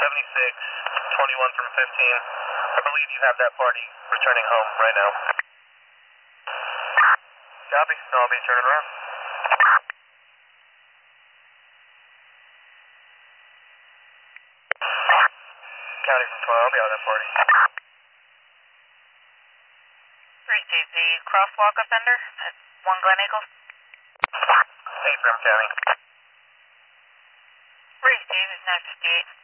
76, 21 from 15. I believe you have that party returning home right now. Copy. I'll be turning around. County from 12, I'll be out of that party. Receive the crosswalk offender at 1 Glen Eagles. Hey, from County. Receive is 958.